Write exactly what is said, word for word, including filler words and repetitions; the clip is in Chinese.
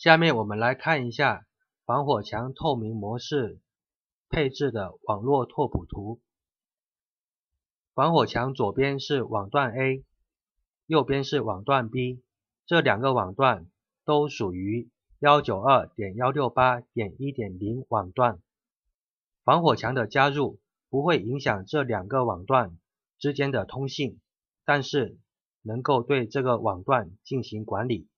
下面我们来看一下防火墙透明模式配置的网络拓扑图。防火墙左边是网段 A， 右边是网段 B， 这两个网段都属于 一九二点一六八点一点零 网段。防火墙的加入不会影响这两个网段之间的通信，但是能够对这个网段进行管理。